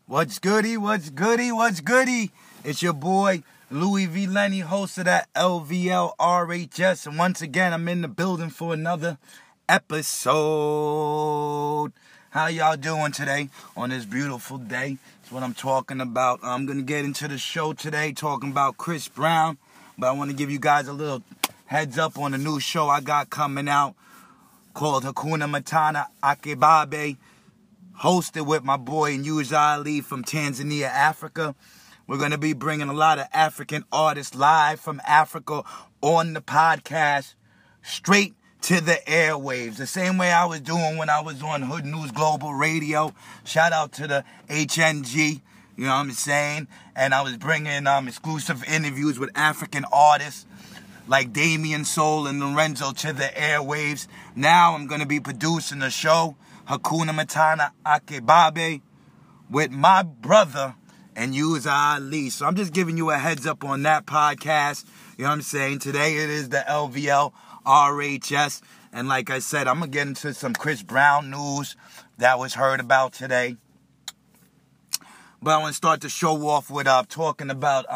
What's goody? What's goody? What's goody? It's your boy Louis V. Lenny, host of that LVLRHS, and once again I'm in the building for another episode. How y'all doing today on this beautiful day? That's what I'm talking about. I'm gonna get into the show today talking about Chris Brown, but I want to give you guys a little heads up on a new show I got coming out called Hakuna Matata Akebabe, hosted with my boy Yuza Ali from Tanzania, Africa. We're going to be bringing a lot of African artists live from Africa on the podcast, straight to the airwaves. The same way I was doing when I was on Hood News Global Radio. Shout out to the HNG, you know what I'm saying? And I was bringing exclusive interviews with African artists like Damien Soul and Lorenzo to the airwaves. Now I'm going to be producing a show, Hakuna Matata Akebabe, with my brother and Yuza Ali. So I'm just giving you a heads up on that podcast. You know what I'm saying? Today it is the LVL RHS. And like I said, I'm going to get into some Chris Brown news that was heard about today. But I want to start the show off with talking about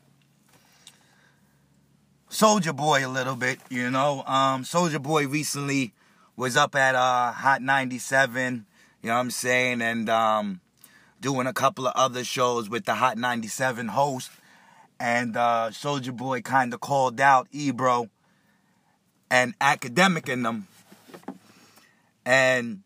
Soulja Boy a little bit, you know. Soulja Boy recently was up at Hot 97, you know what I'm saying, and doing a couple of other shows with the Hot 97 host. And Soulja Boy kind of called out Ebro and Academic in them. And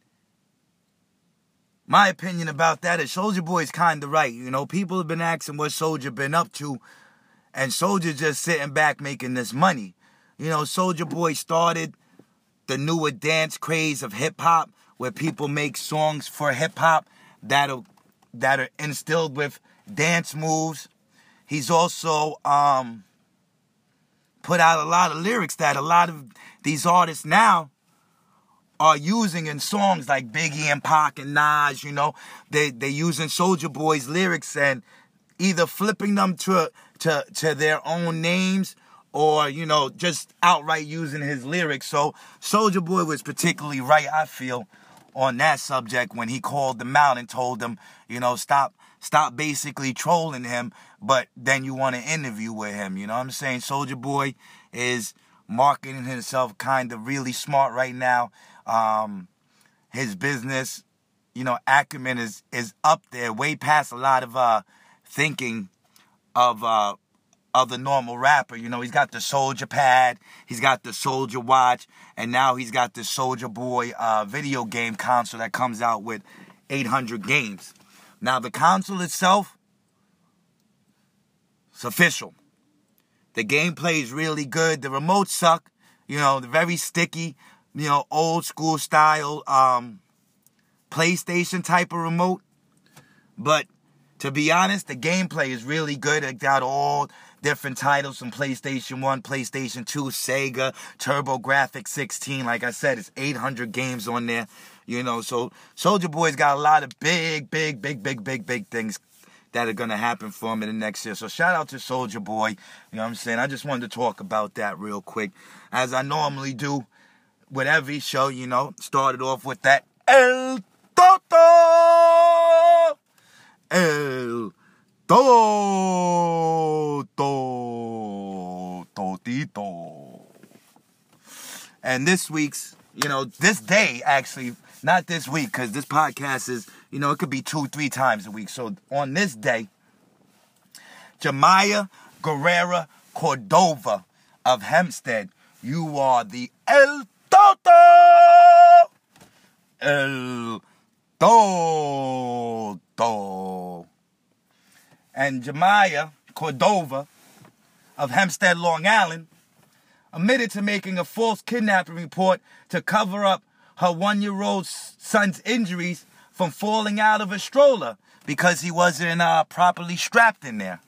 my opinion about that is Soulja Boy's kind of right. You know, people have been asking what Soulja been up to, and Soulja just sitting back making this money. You know, Soulja Boy started the newer dance craze of hip-hop, where people make songs for hip-hop that are instilled with dance moves. He's also put out a lot of lyrics that a lot of these artists now are using in songs like Biggie and Pac and Nas. You know, they're using Soulja Boy's lyrics and either flipping them to their own names, or, you know, just outright using his lyrics. So Soulja Boy was particularly right, I feel, on that subject when he called them out and told them, you know, stop basically trolling him, but then you want to interview with him. You know what I'm saying? Soulja Boy is marketing himself kind of really smart right now. His business, you know, acumen is up there, way past a lot of thinking of the normal rapper. You know, he's got the Soulja Pad, he's got the Soulja Watch, and now he's got the Soulja Boy video game console that comes out with 800 games. Now, the console itself, it's official. The gameplay is really good. The remotes suck. You know, they're very sticky, you know, old school style PlayStation type of remote. But to be honest, the gameplay is really good. It got all different titles from PlayStation 1, PlayStation 2, Sega, TurboGrafx 16. Like I said, it's 800 games on there. You know, so Soulja Boy's got a lot of big things that are going to happen for him in the next year. So shout out to Soulja Boy. You know what I'm saying? I just wanted to talk about that real quick, as I normally do with every show, you know. Started off with that El Toto! El Totito. And this week's, you know, this day, actually, not this week, because this podcast is, you know, it could be 2-3 times a week. So on this day, Jemiah Guerrera Cordova of Hempstead, you are the El Toto! El Toto. And Jemiah Cordova of Hempstead, Long Island, admitted to making a false kidnapping report to cover up her 1-year-old son's injuries from falling out of a stroller because he wasn't properly strapped in there.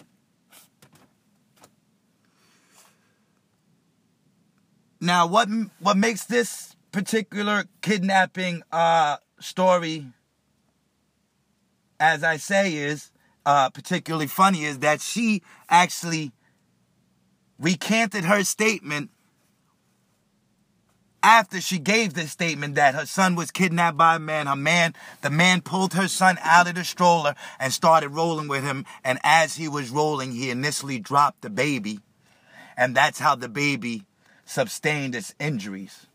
Now, what makes this particular kidnapping story, as I say, is particularly funny, is that she actually recanted her statement after she gave this statement that her son was kidnapped by a man, the man pulled her son out of the stroller and started rolling with him. And as he was rolling, he initially dropped the baby. And that's how the baby sustained its injuries.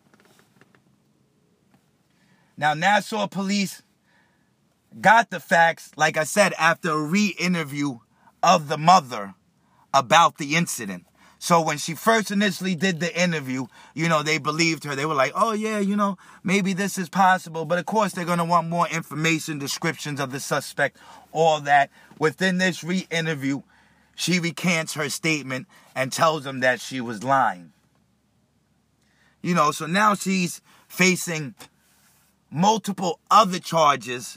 Now, Nassau police got the facts, like I said, after a re-interview of the mother about the incident. So when she first initially did the interview, they believed her. They were like, oh yeah, maybe this is possible. But of course, they're going to want more information, descriptions of the suspect, all that. Within this re-interview, she recants her statement and tells them that she was lying. So now she's facing multiple other charges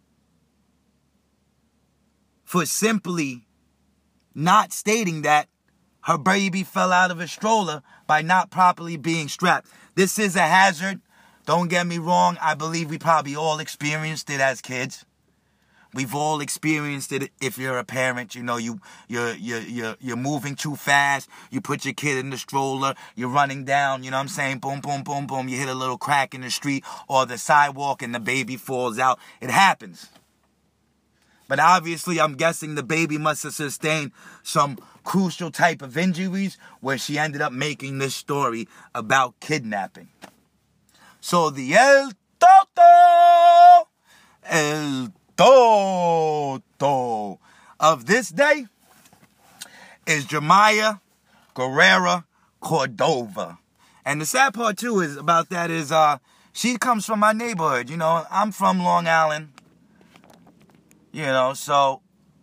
for simply not stating that her baby fell out of a stroller by not properly being strapped. This is a hazard. Don't get me wrong. I believe we probably all experienced it as kids. We've all experienced it. If you're a parent, you're moving too fast. You put your kid in the stroller. You're running down. Boom, boom, boom, boom. You hit a little crack in the street or the sidewalk, and the baby falls out. It happens. But obviously, I'm guessing the baby must have sustained some crucial type of injuries where she ended up making this story about kidnapping. So the El Toto of this day is Jeremiah Guerrera Cordova. And the sad part too is about that is she comes from my neighborhood. I'm from Long Island. So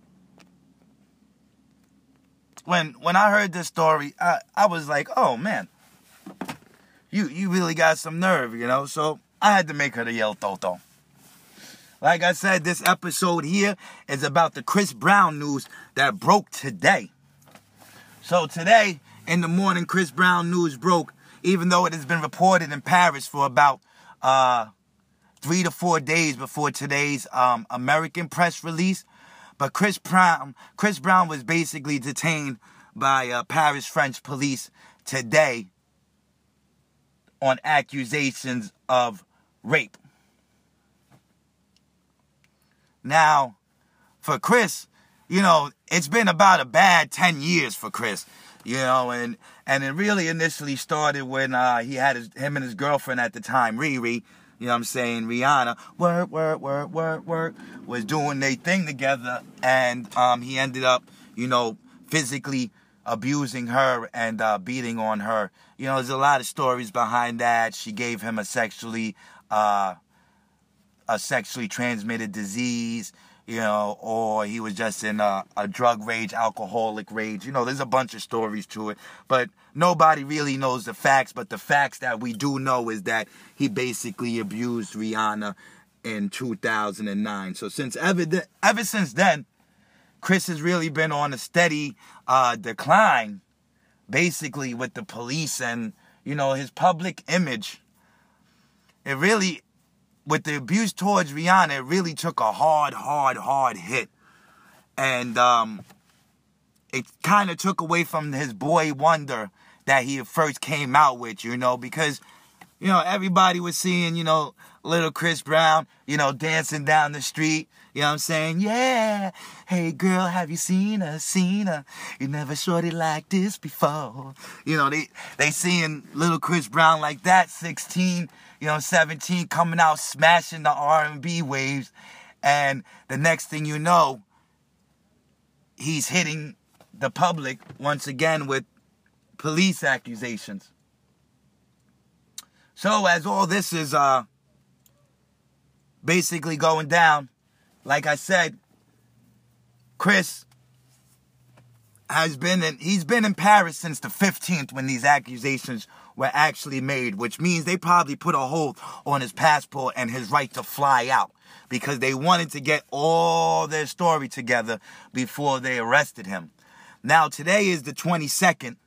when I heard this story, I was like, oh man, you really got some nerve, So I had to make her the El Toto. Like I said, this episode here is about the Chris Brown news that broke today. So today in the morning, Chris Brown news broke, even though it has been reported in Paris for about 3 to 4 days before today's American press release. But Chris Brown was basically detained by Paris French police today on accusations of rape. Now, for Chris, it's been about a bad 10 years for Chris, and it really initially started when he had him and his girlfriend at the time, Riri, Rihanna, work, was doing their thing together, and he ended up, physically abusing her and beating on her. There's a lot of stories behind that. She gave him a sexually transmitted disease, or he was just in a drug rage, alcoholic rage. There's a bunch of stories to it, but nobody really knows the facts. But the facts that we do know is that he basically abused Rihanna in 2009. So ever since then, Chris has really been on a steady decline, basically with the police and, his public image. It really, with the abuse towards Rihanna, it really took a hard hit. And it kind of took away from his boy wonder that he first came out with, because, everybody was seeing, little Chris Brown, dancing down the street. Yeah. Hey, girl, have you seen her? You never shorty like this before. They seeing little Chris Brown like that, 16, 17, coming out smashing the R&B waves. And the next thing you know, he's hitting the public once again with police accusations. So as all this is basically going down, like I said, Chris he's been in Paris since the 15th when these accusations were actually made, which means they probably put a hold on his passport and his right to fly out because they wanted to get all their story together before they arrested him. Now, today is the 22nd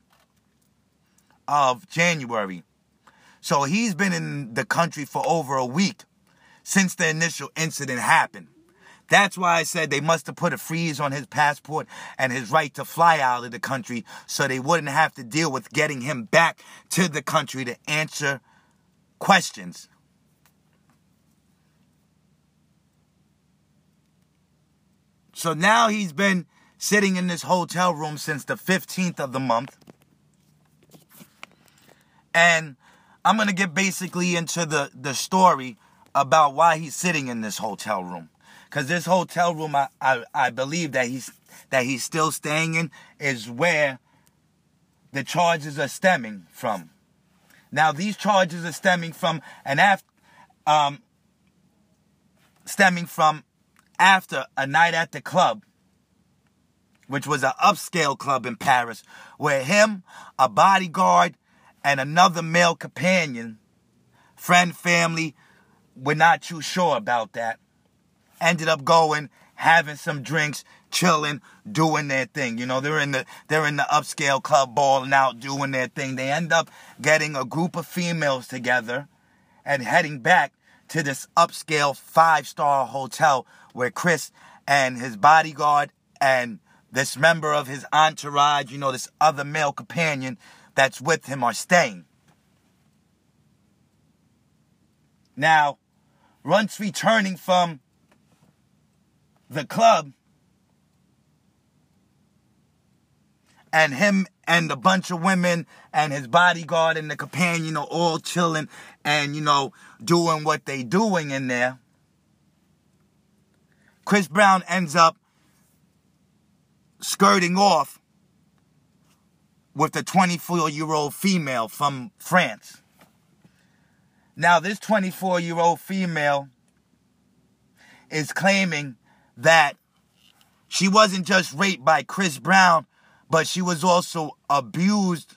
of January. So he's been in the country for over a week since the initial incident happened. That's why I said they must have put a freeze on his passport and his right to fly out of the country so they wouldn't have to deal with getting him back to the country to answer questions. So now he's been sitting in this hotel room since the 15th of the month. And I'm going to get basically into the story about why he's sitting in this hotel room. Because this hotel room, I believe that he's still staying in, is where the charges are stemming from. Now, these charges are stemming from after a night at the club, which was an upscale club in Paris, where him, a bodyguard, and another male companion, friend, family, we're not too sure about that, ended up going, having some drinks, chilling, doing their thing. You know, they're in the upscale club, balling out, doing their thing. They end up getting a group of females together and heading back to this upscale 5-star hotel where Chris and his bodyguard and this member of his entourage, you know, this other male companion that's with him are staying. Now, once returning from the club, and him and a bunch of women and his bodyguard and the companion are all chilling and, you know, doing what they doing in there, Chris Brown ends up skirting off with a 24-year-old female from France. Now, this 24-year-old female is claiming that she wasn't just raped by Chris Brown, but she was also abused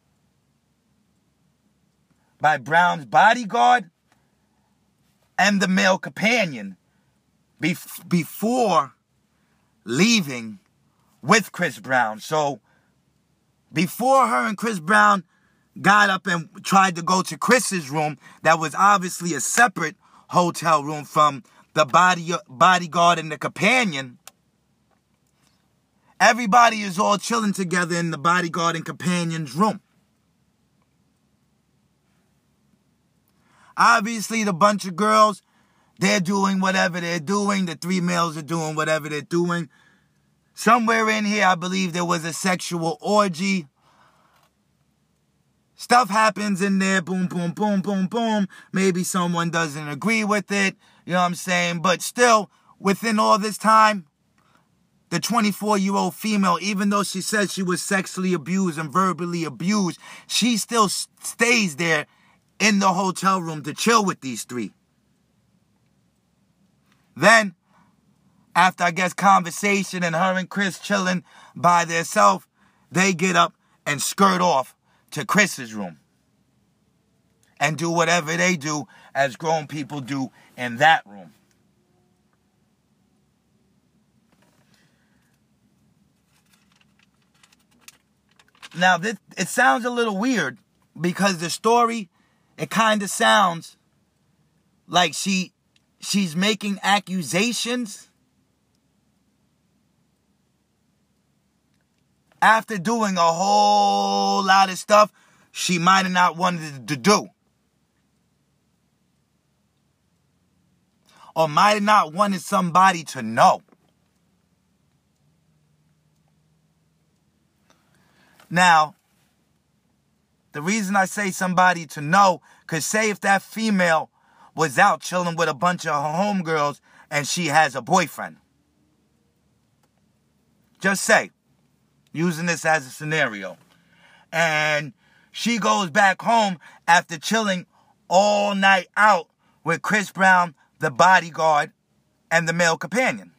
by Brown's bodyguard and the male companion before leaving with Chris Brown. So, before her and Chris Brown got up and tried to go to Chris's room, that was obviously a separate hotel room from the bodyguard and the companion, everybody is all chilling together in the bodyguard and companion's room. Obviously, the bunch of girls, they're doing whatever they're doing. The 3 males are doing whatever they're doing. Somewhere in here, I believe there was a sexual orgy. Stuff happens in there, boom, boom, boom, boom, boom. Maybe someone doesn't agree with it, you know what I'm saying? But still, within all this time, the 24-year-old female, even though she said she was sexually abused and verbally abused, she still stays there in the hotel room to chill with these 3. Then, after, I guess, conversation and her and Chris chilling by themselves, they get up and skirt off to Chris's room and do whatever they do as grown people do in that room. Now, it sounds a little weird because the story, it kind of sounds like she's making accusations after doing a whole lot of stuff she might have not wanted to do. Or might have not wanted somebody to know. Now, the reason I say somebody to know, because say if that female was out chilling with a bunch of her homegirls and she has a boyfriend. Just say, using this as a scenario. And she goes back home after chilling all night out with Chris Brown, the bodyguard, and the male companion.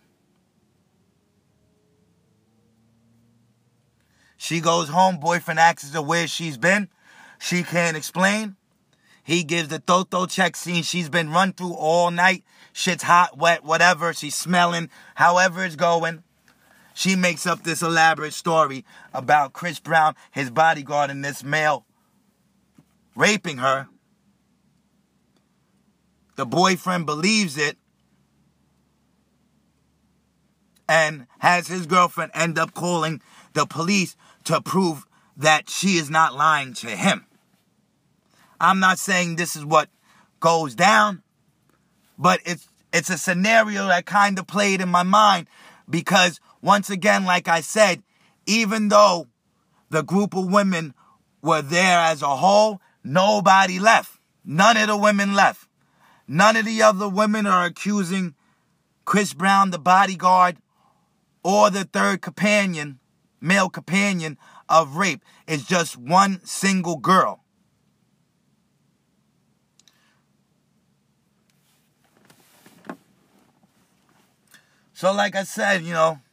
She goes home, boyfriend asks her where she's been. She can't explain. He gives the Toto check scene. She's been run through all night. Shit's hot, wet, whatever. She's smelling, however it's going. She makes up this elaborate story about Chris Brown, his bodyguard, and this male raping her. The boyfriend believes it and has his girlfriend end up calling the police to prove that she is not lying to him. I'm not saying this is what goes down, but it's a scenario that kind of played in my mind because, once again, like I said, even though the group of women were there as a whole, nobody left. None of the women left. None of the other women are accusing Chris Brown, the bodyguard, or the third companion, male companion, of rape. It's just one single girl. So like I said,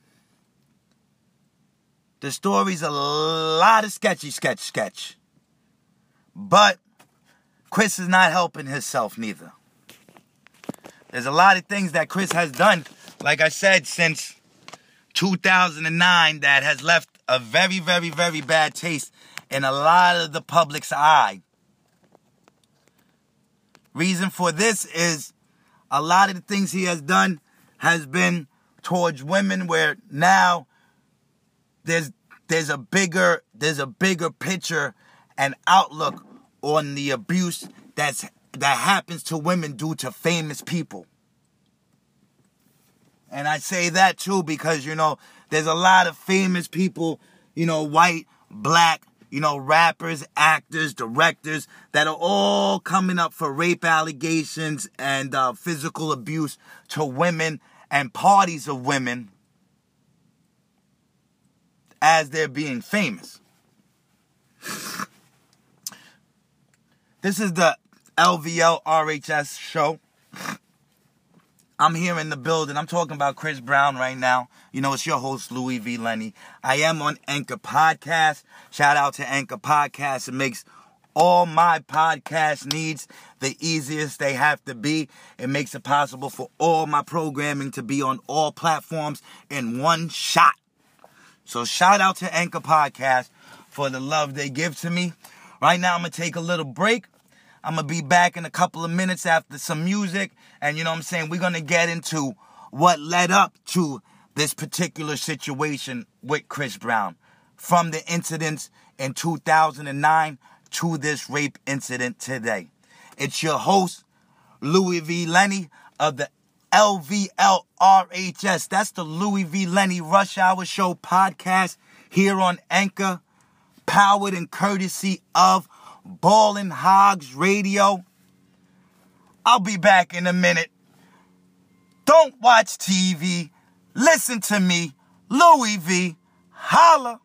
the story's a lot of sketch. But Chris is not helping himself neither. There's a lot of things that Chris has done, like I said, since 2009 that has left a very, very, very bad taste in a lot of the public's eye. Reason for this is a lot of the things he has done has been towards women, where now there's a bigger picture and outlook on the abuse that happens to women due to famous people. And I say that too because, there's a lot of famous people, white, black, rappers, actors, directors that are all coming up for rape allegations and physical abuse to women and parties of women as they're being famous. This is the LVL RHS show. I'm here in the building. I'm talking about Chris Brown right now. It's your host, Louis V. Lenny. I am on Anchor Podcast. Shout out to Anchor Podcast. It makes all my podcast needs the easiest they have to be. It makes it possible for all my programming to be on all platforms in one shot. So shout out to Anchor Podcast for the love they give to me. Right now, I'm going to take a little break. I'm going to be back in a couple of minutes after some music. And we're going to get into what led up to this particular situation with Chris Brown. From the incidents in 2009 to this rape incident today. It's your host, Louis V. Lenny of the LVLRHS. That's the Louis V. Lenny Rush Hour Show podcast here on Anchor, powered and courtesy of Ballin' Hogs Radio. I'll be back in a minute. Don't watch TV. Listen to me, Louis V. Holla.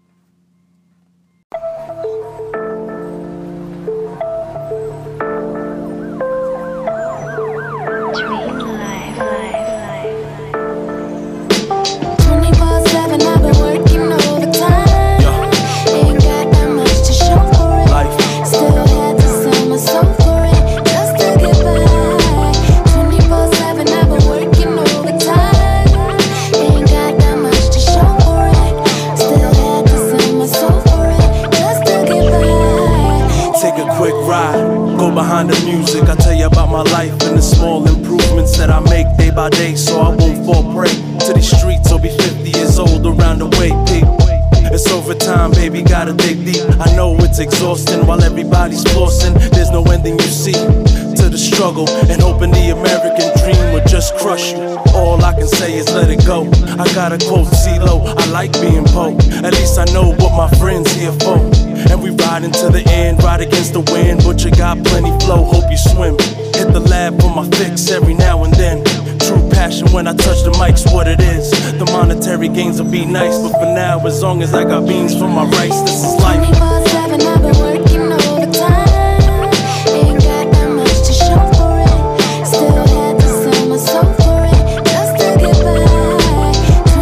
Behind the music, I tell you about my life and the small improvements that I make day by day, so I won't fall prey to these streets or be 50 years old around the way. It's overtime, baby, gotta dig deep. I know it's exhausting while everybody's flossing. There's no ending, you see, to the struggle, and hoping the American dream would just crush you. All I can say is let it go. I gotta quote CeeLo, I like being Poe. At least I know what my friends here for. And we ride into the end, ride against the wind. But you got plenty flow, hope you swim. Hit the lab for my fix every now and then. True passion when I touch the mic's what it is. The monetary gains will be nice, but for now, as long as I got beans for my rice, this is life. 24/7, I've been working overtime. Ain't got that much to show for it. Still had to sell my soul for it, just to get by.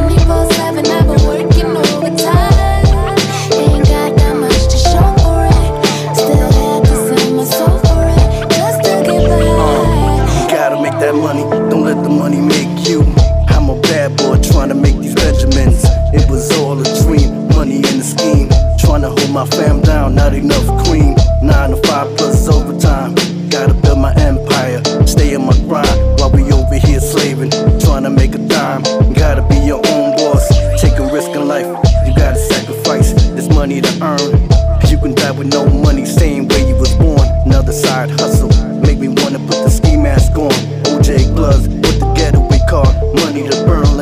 24/7, I've been working overtime. Ain't got that much to show for it. Still had to sell my soul for it, just to get by. You gotta make that money, don't let the money make you. I'm a bad boy trying to make these Benjamins. It was all a dream, money in the scheme. Trying to hold my fam down, not enough cream. 9 to 5 plus overtime. Gotta build my empire, stay in my grind while we over here slaving, trying to make a dime. Gotta be your own boss, take a risk in life. You gotta sacrifice this money to earn. You can die with no money, same way you was born.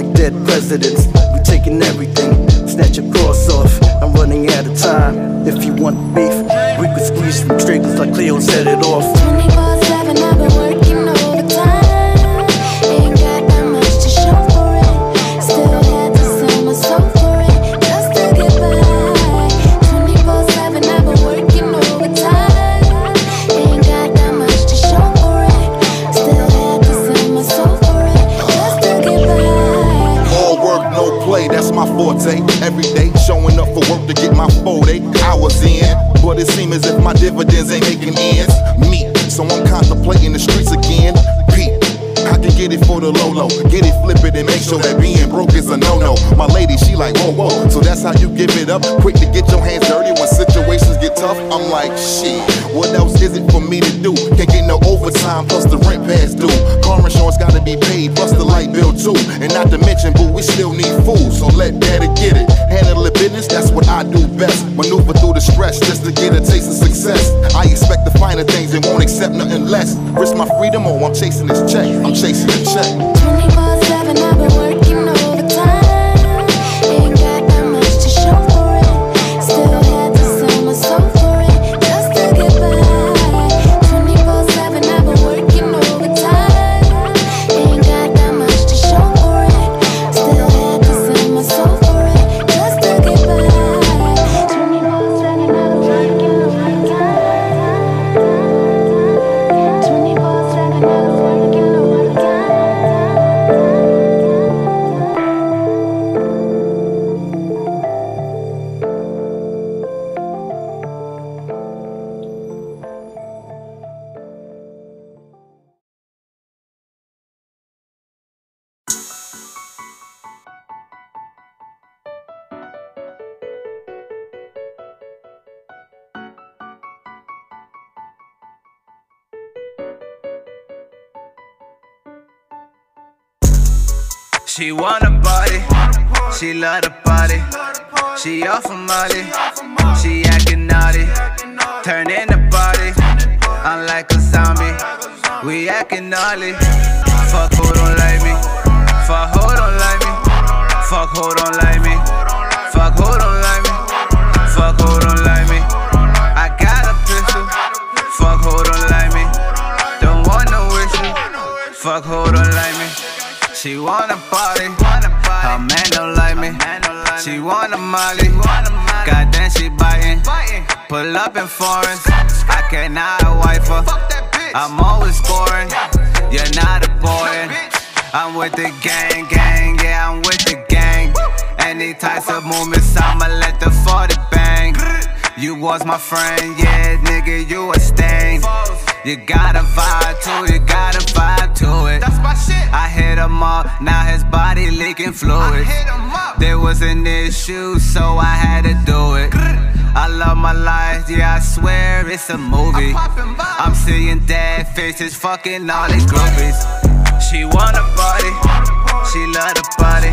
like dead presidents. We taking everything, snatch your cross off. I'm running out of time. If you want beef, we could squeeze some triggers like Cleo set it off. 24/7, I've been working overtime. Ain't got that much to show for it. Still had to sell my soul for it, just to get by. 24/7, I've been working overtime. Ain't got that much to show for it. Still had to sell my soul for it, just to get by. All work, no play, that's my forte. Every day showing up for work to get my 40 hours in. But it seems as if my dividends ain't making ends meet. So I'm contemplating the streets again. Pete, I can get it for the low, get it, flip it, and make sure that being broke is a no-no. My lady, she like, whoa, so that's how you give it up. Quick to get your hands dirty when situations get tough. I'm like, shit, what else is it for me to do? Can't get no overtime, plus the rent past due. Car insurance gotta be paid, plus the light bill too. And not to mention, boo, we still need food, so let daddy get it. Handle the business, that's what I do best. Maneuver through the stress just to get a taste of success. I expect the finer things and won't accept nothing less. Risk my freedom or I'm chasing this check. I'm chasing the check. 24/7, I've been working overtime. Ain't got that much to show for it. Still had to sell my soul for it, just to get by. 24/7, I've been working overtime. Ain't got that much to show for it. Still had to sell my soul for it, just to get by. 24/7, I've been working overtime. 24/7, I've been working overtime. She wanna party, she love the party. She off of Molly, she acting naughty. Turn in the party, I'm like a zombie. We acting naughty. Fuck who don't like me, fuck who don't like me, fuck who don't like me, fuck who don't like me, fuck who don't like me. I got a pistol, fuck who don't like me. Don't want no issue, fuck who don't like me. She wanna party, her man don't like me. She wanna Molly, goddamn she biting. Pull up in foreigns, I cannot wife her. I'm always scoring, you're not a boy. I'm with the gang, yeah, I'm with the gang. Any types of movements, I'ma let the 40 bang. You was my friend, yeah, nigga, you a stain. You gotta vibe to it, you gotta vibe to it. That's my shit. I hit him up, now his body leaking fluid. There was an issue, so I had to do it. I love my life, yeah, I swear it's a movie. I'm seeing dead faces, fucking all these groupies. She wanna party, she love the party.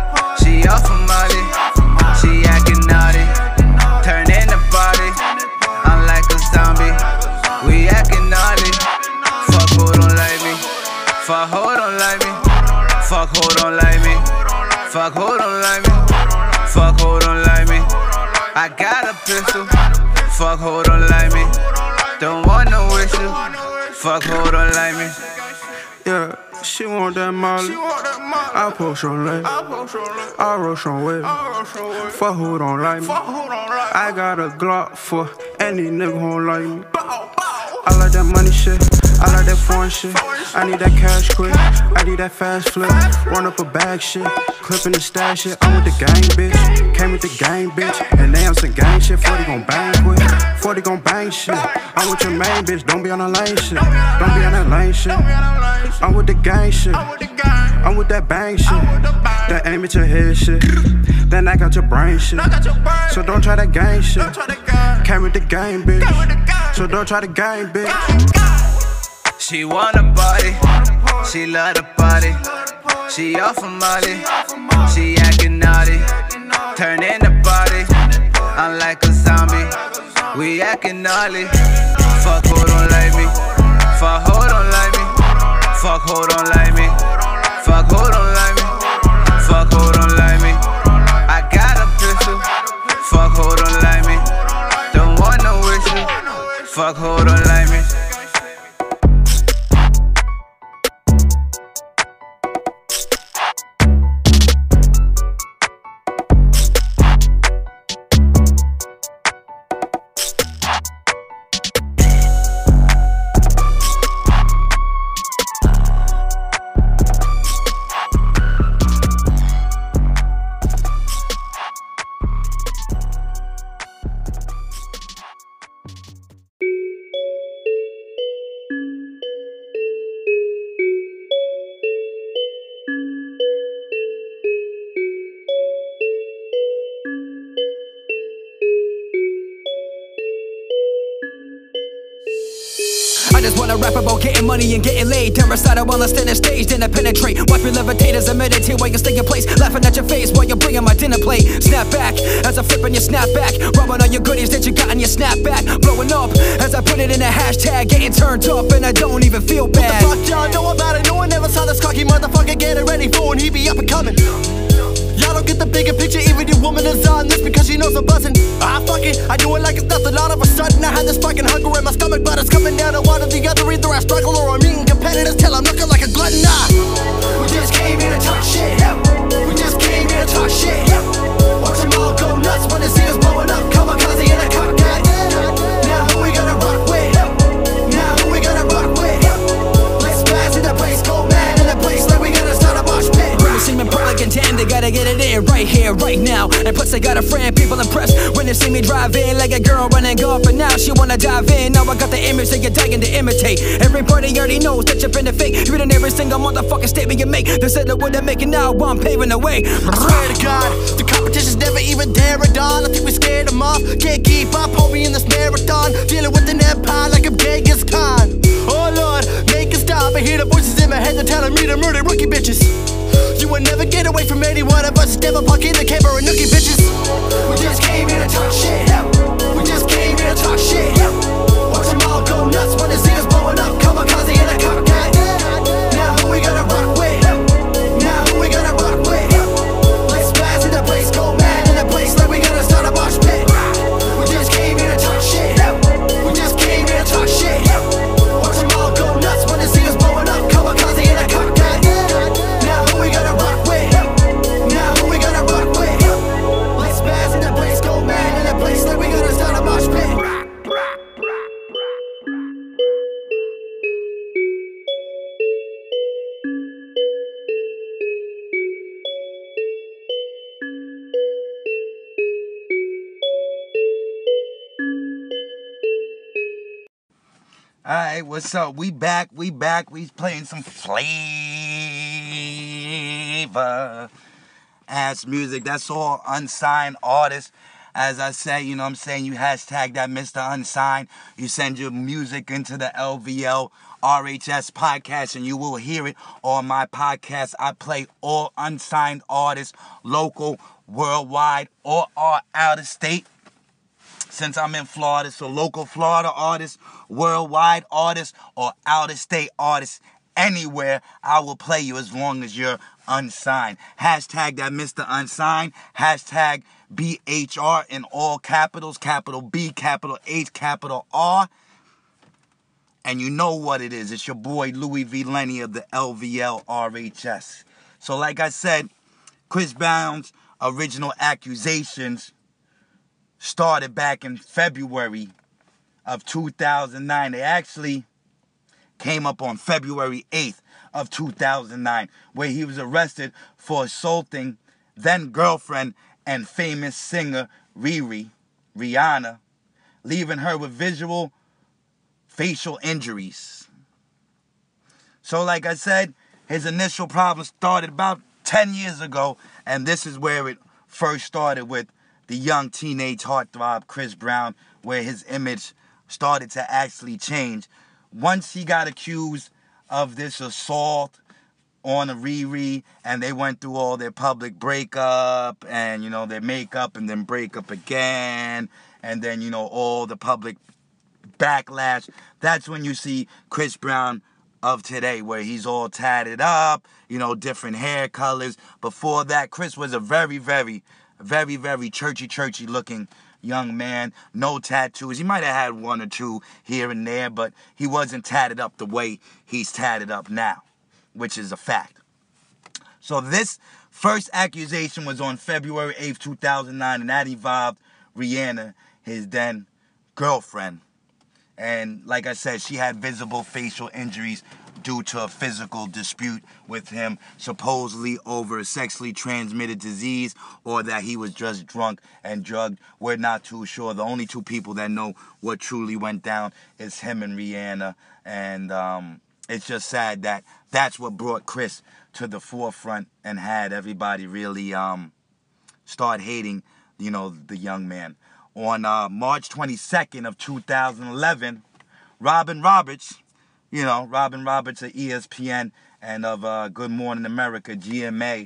She off of Molly, she acting naughty. Turn in the party, I'm like a zombie. We acting naughty. Fuck who don't like me, fuck who don't like me, fuck who don't like me, fuck who don't like me, fuck who don't like me. I got a pistol, fuck who don't like me. Don't want no issue, fuck who don't like me. Yeah, she want that Molly. I post on lane. I rush on wave. Fuck who don't like me. I got a Glock for any nigga who don't like me. I like that money shit, I like that foreign shit. I need that cash quick, I need that fast flip. Run up a bag shit, clipping the stash shit. I'm with the gang bitch, came with the gang bitch. And they on some gang shit, 40 gon' bang quick, 40 gon' bang shit. I'm with your main bitch, don't be on the lane shit. Don't be on that lane shit. I'm with the gang shit, I'm with that bang shit. That aim at your head shit, then I got your brain shit. So don't try that gang shit. Came with the gang bitch, so don't try the gang bitch. She wanna party, she love the party. She off of Molly, she acting naughty. Turn in the party, I'm like a zombie. We acting naughty. Fuck who don't like me, fuck who don't like me, fuck who don't like me, fuck who don't like me, wanna rap about getting money and getting laid. Then recite it while I stand on stage, then I penetrate. Watch me levitate as I meditate while you stay in place. Laughing at your face while you're bringing my dinner plate. Snap back as I flip on your snapback. Rubbing on your goodies that you got in your snapback. Blowing up as I put it in a hashtag. Getting turned up and I don't even feel bad. What the fuck y'all know about it? No one ever saw this cocky motherfucker getting ready for when he be up and coming. Y'all don't get the bigger picture, even your woman is on this because she knows I'm buzzing. Fuck it, I do it like it's nothing. All of a sudden I had this fucking hunger in my stomach, but it's coming down to one or the other. Either I struggle or I'm eating competitors till I'm looking like a glutton. We just came here to talk shit. We just came here to talk shit. Watch them all go nuts when they see us blowing up. Kamikaze in a cockpit. Now who we gonna rock with? Now who we gonna rock with? Let's pass in the place, go mad in the place like we gonna start a mosh pit. Seeming like contend, they gotta get it in right here, right now. And plus I got a friend, people impressed when they see me drive in like a girl running golf. And now she wanna dive in. Now I got the image that you're dying to imitate. Everybody already knows that you're been a fake. You're in every single motherfucking statement you make. They said that what they're making now, I'm paving the way. I swear to God, the competition's never even there at all. I think we scared them off. Can't keep up, homie, in this marathon. Dealing with an empire like I'm Genghis Khan. Oh Lord, make it stop. I hear the voices in my head, they're telling me to murder rookie bitches. You will never get away from any one of us. Never punk in the camera and nookie bitches. We just came here to talk shit. We just came here to talk shit. Watch them all go nuts when they see us blowing up. Kamikaze in a cockpit. Now who we gonna rock with? Now who we gonna rock with? Let's pass in the place, go mad in the place like we gonna start a mosh pit. We just came here to talk shit. We just came here to talk shit. Watch them all go nuts when they see us blowing up. Kamikaze in a cockpit. Now who we gonna rock with? Now who we gonna rock with? Let's pass in the place, go mad in the place like we gonna start a mosh pit. Alright, what's up? We back. We playing some flavor ass music. That's all unsigned artists. As I say, you know what I'm saying, you hashtag that Mr. Unsigned. You send your music into the LVL RHS podcast and you will hear it on my podcast. I play all unsigned artists, local, worldwide, or out of state. Since I'm in Florida, so local Florida artists, worldwide artists, or out-of-state artists, anywhere, I will play you as long as you're unsigned. Hashtag that Mr. Unsigned. Hashtag BHR in all capitals. Capital B, capital H, capital R. And you know what it is. It's your boy Louis V. Lenny of the LVL RHS. So like I said, Chris Brown's original accusations started back in February of 2009. They actually came up on February 8th of 2009, where he was arrested for assaulting then-girlfriend and famous singer Rihanna, leaving her with visual facial injuries. So like I said, his initial problem started about 10 years ago, and this is where it first started with the young teenage heartthrob Chris Brown, where his image started to actually change. Once he got accused of this assault on a Riri, and they went through all their public breakup, and, you know, their makeup, and then break up again, and then, you know, all the public backlash, that's when you see Chris Brown of today, where he's all tatted up, you know, different hair colors. Before that, Chris was a very, very churchy looking young man. No tattoos. He might have had one or two here and there, but he wasn't tatted up the way he's tatted up now, which is a fact. So this first accusation was on February 8th, 2009, and that involved Rihanna, his then girlfriend. And like I said, she had visible facial injuries due to a physical dispute with him, supposedly over a sexually transmitted disease, or that he was just drunk and drugged. We're not too sure. The only two people that know what truly went down is him and Rihanna. And it's just sad that that's what brought Chris to the forefront and had everybody really start hating, you know, the young man. On March 22nd of 2011, Robin Roberts, you know, Robin Roberts of ESPN and of Good Morning America, GMA,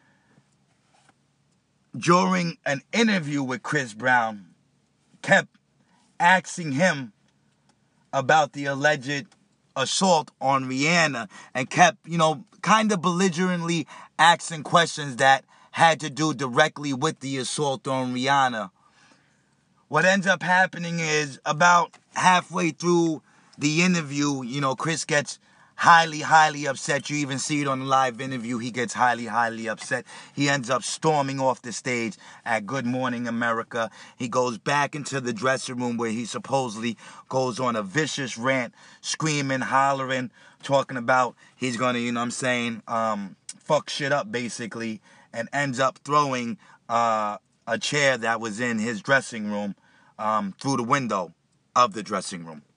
during an interview with Chris Brown, kept asking him about the alleged assault on Rihanna and kept, you know, kind of belligerently asking questions that had to do directly with the assault on Rihanna. What ends up happening is about halfway through the interview, you know, Chris gets highly, highly upset. You even see it on the live interview. He gets highly, highly upset. He ends up storming off the stage at Good Morning America. He goes back into the dressing room where he supposedly goes on a vicious rant, screaming, hollering, talking about he's going to, you know what I'm saying, fuck shit up basically, and ends up throwing a chair that was in his dressing room through the window of the dressing room.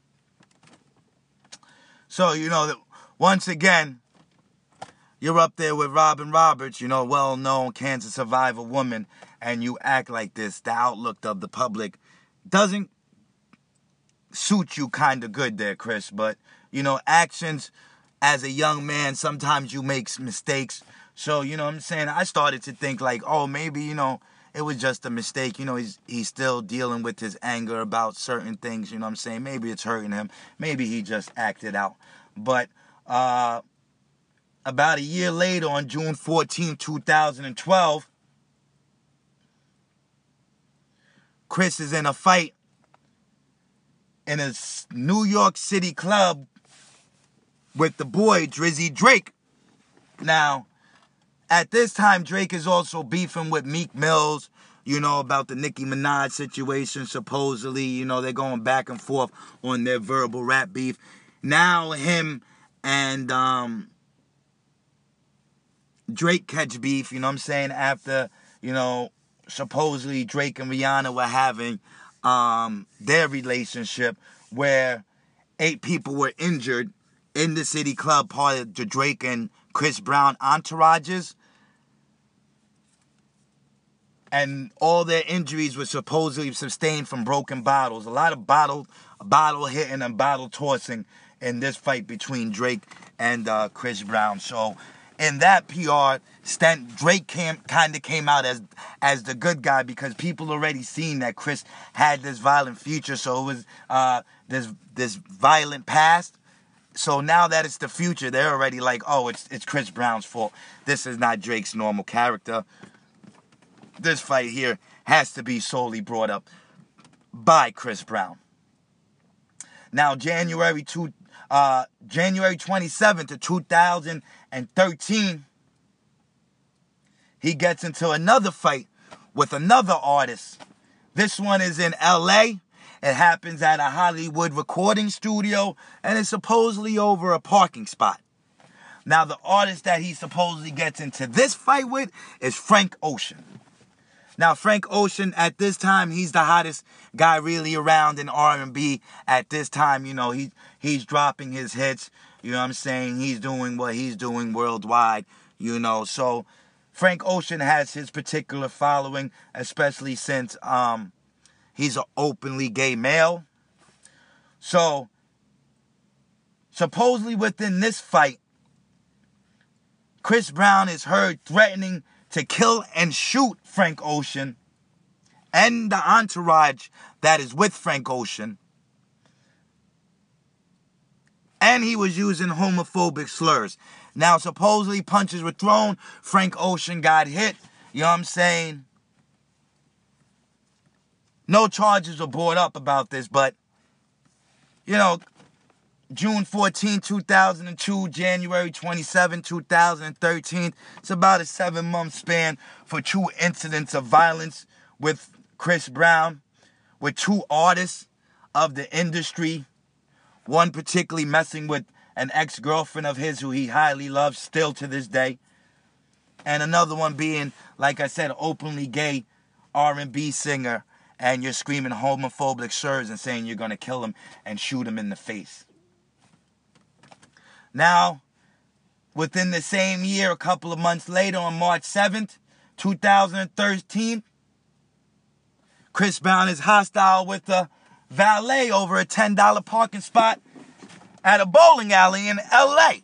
So, you know, once again, you're up there with Robin Roberts, you know, well-known cancer survivor woman, and you act like this. The outlook of the public doesn't suit you kind of good there, Chris. But, you know, actions as a young man, sometimes you make mistakes. So, you know what I'm saying? I started to think like, oh, maybe, you know, it was just a mistake. You know, he's still dealing with his anger about certain things, you know what I'm saying? Maybe it's hurting him. Maybe he just acted out. But about a year later, on June 14, 2012, Chris is in a fight in a New York City club with the boy Drizzy Drake. Now, at this time, Drake is also beefing with Meek Mills, you know, about the Nicki Minaj situation, supposedly. You know, they're going back and forth on their verbal rap beef. Now, him and Drake catch beef, you know what I'm saying, after, you know, supposedly Drake and Rihanna were having their relationship where 8 people were injured in the City Club, part of the Drake and Chris Brown entourages. And all their injuries were supposedly sustained from broken bottles. A lot of bottle hitting and bottle tossing in this fight between Drake and Chris Brown. So in that PR stunt, Drake kind of came out as the good guy because people already seen that Chris had this violent future. So it was this violent past. So now that it's the future, they're already like, oh, it's Chris Brown's fault. This is not Drake's normal character. This fight here has to be solely brought up by Chris Brown. Now, January 27th of 2013, he gets into another fight with another artist. This one is in L.A. It happens at a Hollywood recording studio, and it's supposedly over a parking spot. Now, the artist that he supposedly gets into this fight with is Frank Ocean. Now, Frank Ocean, at this time, he's the hottest guy really around in R&B. At this time, you know, he's dropping his hits. You know what I'm saying? He's doing what he's doing worldwide, you know. So, Frank Ocean has his particular following, especially since he's an openly gay male. So, supposedly within this fight, Chris Brown is heard threatening to kill and shoot Frank Ocean and the entourage that is with Frank Ocean. And he was using homophobic slurs. Now, supposedly punches were thrown. Frank Ocean got hit. You know what I'm saying? No charges were brought up about this, but, you know, June 14, 2002, January 27, 2013. It's about a 7-month span for 2 incidents of violence with Chris Brown, with 2 artists of the industry. One particularly messing with an ex-girlfriend of his who he highly loves still to this day. And another one being, like I said, openly gay R&B singer, and you're screaming homophobic slurs and saying you're going to kill him and shoot him in the face. Now, within the same year, a couple of months later, on March 7th, 2013, Chris Brown is hostile with a valet over a $10 parking spot at a bowling alley in L.A.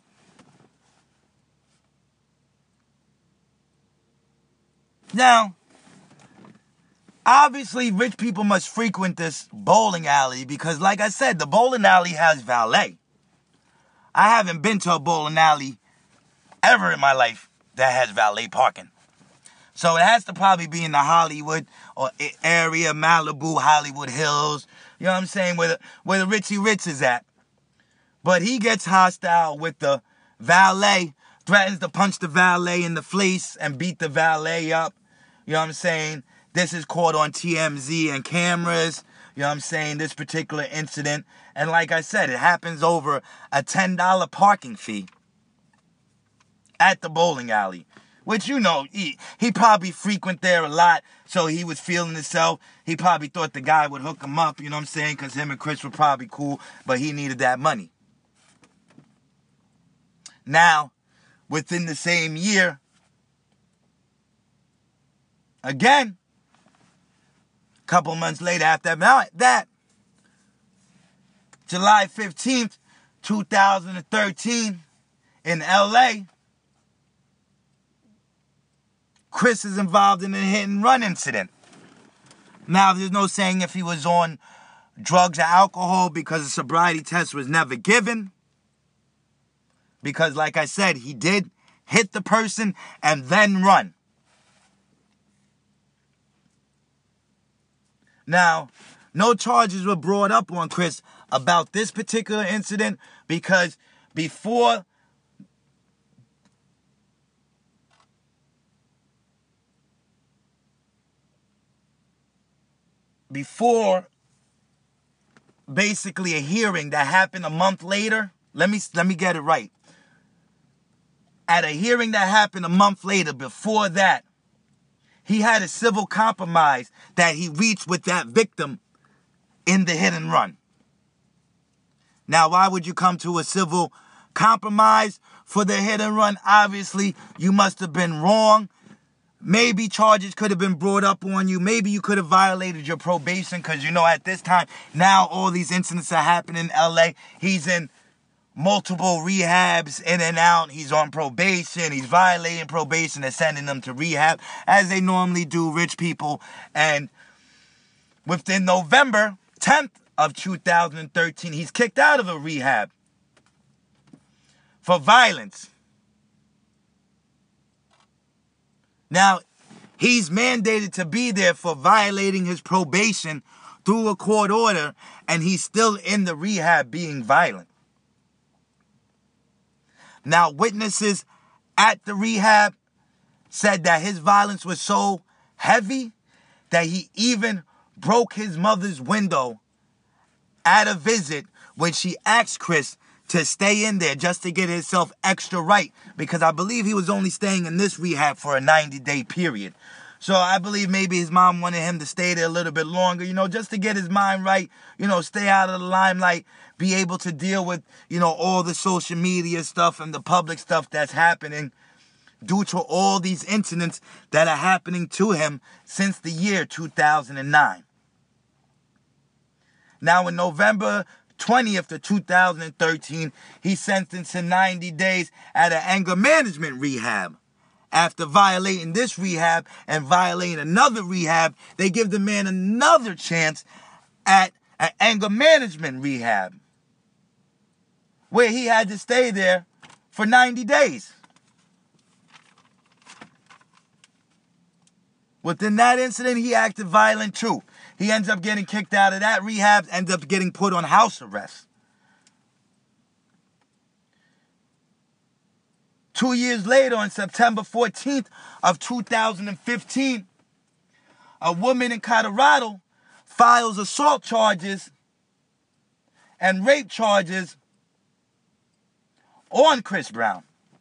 Now, obviously, rich people must frequent this bowling alley because, like I said, the bowling alley has valet. I haven't been to a bowling alley ever in my life that has valet parking. So it has to probably be in the Hollywood or area, Malibu, Hollywood Hills. You know what I'm saying? Where the Richie Rich is at. But he gets hostile with the valet, threatens to punch the valet in the face and beat the valet up. You know what I'm saying? This is caught on TMZ and cameras. You know what I'm saying? This particular incident. And like I said, it happens over a $10 parking fee at the bowling alley. Which, you know, he probably frequent there a lot, so he was feeling himself. He probably thought the guy would hook him up, you know what I'm saying? Because him and Chris were probably cool, but he needed that money. Now, within the same year, again, a couple months later after that, July 15th, 2013, in L.A., Chris is involved in a hit-and-run incident. Now, there's no saying if he was on drugs or alcohol because a sobriety test was never given. Because, like I said, he did hit the person and then run. Now, no charges were brought up on Chris about this particular incident because before basically a hearing that happened a month later, let me get it right. At a hearing that happened a month later, before that, he had a civil compromise that he reached with that victim in the hit and run. Now, why would you come to a civil compromise for the hit and run? Obviously, you must have been wrong. Maybe charges could have been brought up on you. Maybe you could have violated your probation because, you know, at this time, now all these incidents are happening in L.A. He's in multiple rehabs, in and out. He's on probation. He's violating probation and sending them to rehab, as they normally do, rich people. And within November 10th of 2013, he's kicked out of a rehab for violence. Now, he's mandated to be there for violating his probation through a court order, and he's still in the rehab being violent. Now, witnesses at the rehab said that his violence was so heavy that he even broke his mother's window at a visit when she asked Chris to stay in there just to get himself extra right, because I believe he was only staying in this rehab for a 90-day period. So I believe maybe his mom wanted him to stay there a little bit longer, you know, just to get his mind right, you know, stay out of the limelight, be able to deal with, you know, all the social media stuff and the public stuff that's happening due to all these incidents that are happening to him since the year 2009. Now, in November 20th of 2013, he's sentenced to 90 days at an anger management rehab. After violating this rehab and violating another rehab, they give the man another chance at an anger management rehab, where he had to stay there for 90 days. Within that incident, he acted violent too. He ends up getting kicked out of that rehab, ends up getting put on house arrest. 2 years later, on September 14th of 2015, a woman in Colorado files assault charges and rape charges on Chris Brown.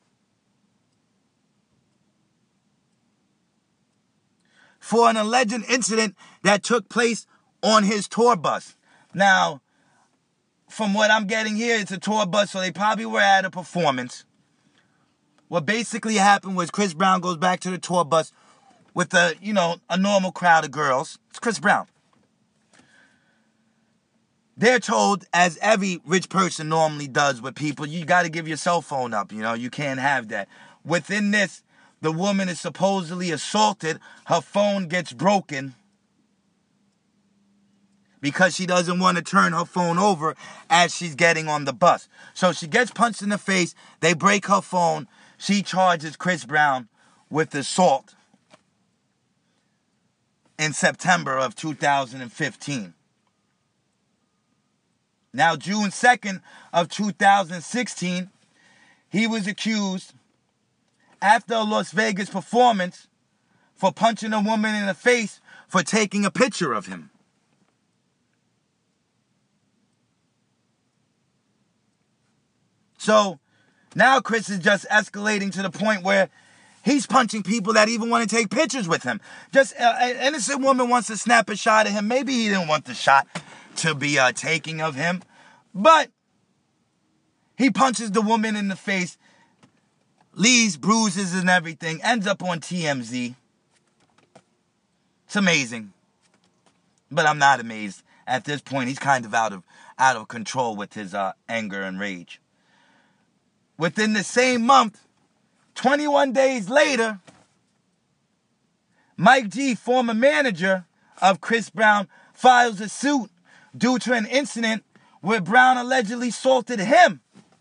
For an alleged incident that took place on his tour bus. Now, from what I'm getting here, it's a tour bus, so they probably were at a performance. What basically happened was Chris Brown goes back to the tour bus with a normal crowd of girls. It's Chris Brown. they're told, as every rich person normally does with people, you got to give your cell phone up. You know, you can't have that. Within this, the woman is supposedly assaulted. Her phone gets broken because she doesn't want to turn her phone over as she's getting on the bus. So she gets punched in the face. They break her phone. She charges Chris Brown with assault in September of 2015. Now, June 2nd of 2016, he was accused after a Las Vegas performance for punching a woman in the face for taking a picture of him. So now Chris is just escalating to the point where he's punching people that even want to take pictures with him. Just an innocent woman wants to snap a shot at him. Maybe he didn't want the shot to be taking of him, but he punches the woman in the face, leaves bruises and everything, ends up on TMZ. It's amazing, but I'm not amazed. At this point, he's kind of out of control with his anger and rage. Within the same month, 21 days later, Mike G, former manager of Chris Brown, files a suit due to an incident where Brown allegedly assaulted him.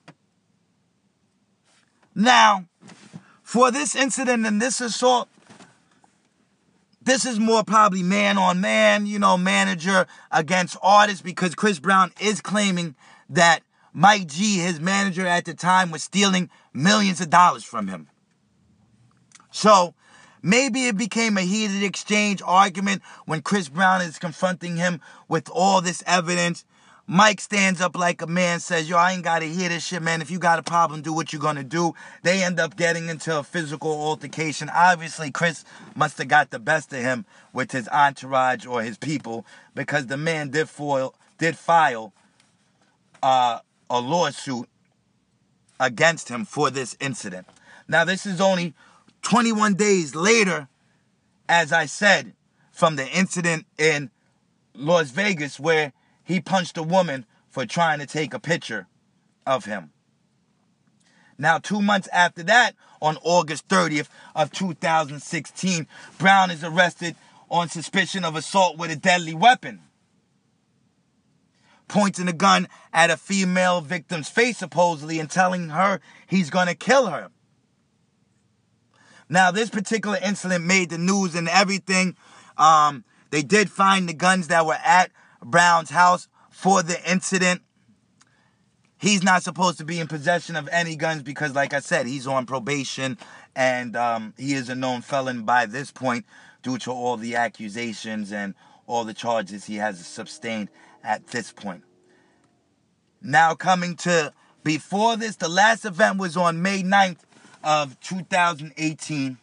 Now, for this incident and this assault, this is more probably man on man, manager against artist, because Chris Brown is claiming that Mike G, his manager at the time, was stealing millions of dollars from him. So, maybe it became a heated exchange argument when Chris Brown is confronting him with all this evidence. Mike stands up like a man, says, yo, I ain't got to hear this shit, man. If you got a problem, do what you're going to do. They end up getting into a physical altercation. Obviously, Chris must have got the best of him with his entourage or his people, because the man did file a lawsuit against him for this incident. Now, this is only 21 days later, as I said, from the incident in Las Vegas where he punched a woman for trying to take a picture of him. Now, 2 months after that, on August 30th of 2016, Brown is arrested on suspicion of assault with a deadly weapon, pointing a gun at a female victim's face, supposedly, and telling her he's going to kill her. Now, this particular incident made the news and everything. They did find the guns that were at Brown's house for the incident. He's not supposed to be in possession of any guns because, like I said, he's on probation, and he is a known felon by this point due to all the accusations and all the charges he has sustained at this point. Now, coming to before this, the last event was on May 9th of 2018.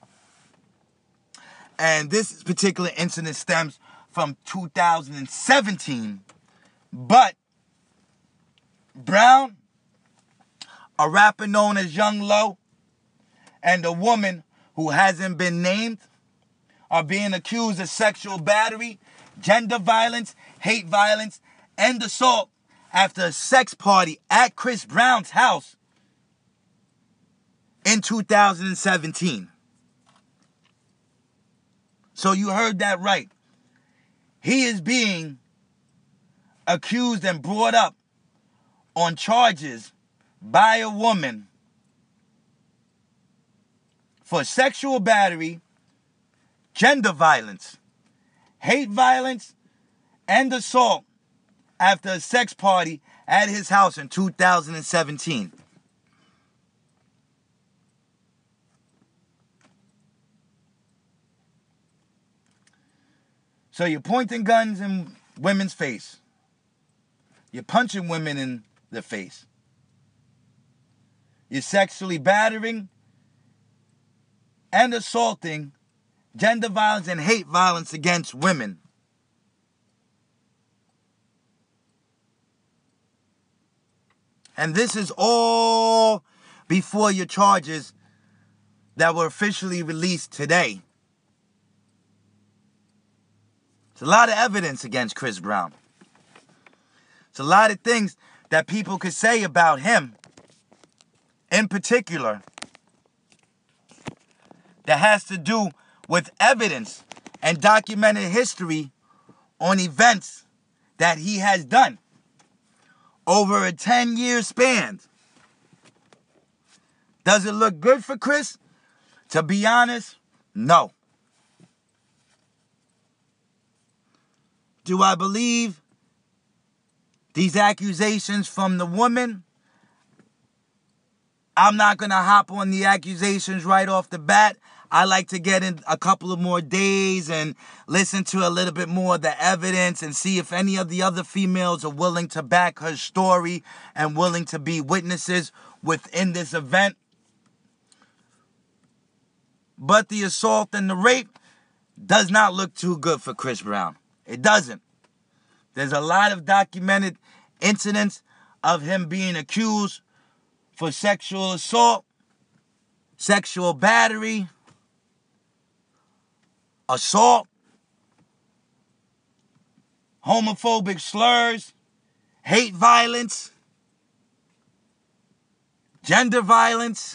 And this particular incident stems from 2017. But Brown, a rapper known as Young Lo, and a woman who hasn't been named are being accused of sexual battery, gender violence, hate violence, and assault after a sex party at Chris Brown's house in 2017. So you heard that right. He is being accused and brought up on charges by a woman for sexual battery, gender violence, hate violence, and assault after a sex party at his house in 2017. So you're pointing guns in women's face. You're punching women in the face. You're sexually battering and assaulting, gender violence and hate violence against women. And this is all before your charges that were officially released today. There's a lot of evidence against Chris Brown. There's a lot of things that people could say about him in particular that has to do with evidence and documented history on events that he has done over a 10-year span. Does it look good for Chris? To be honest, no. Do I believe these accusations from the woman? I'm not going to hop on the accusations right off the bat. I like to get in a couple of more days and listen to a little bit more of the evidence and see if any of the other females are willing to back her story and willing to be witnesses within this event. But the assault and the rape does not look too good for Chris Brown. It doesn't. There's a lot of documented incidents of him being accused for sexual assault, sexual battery, assault, homophobic slurs, hate violence, gender violence.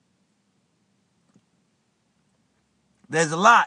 There's a lot.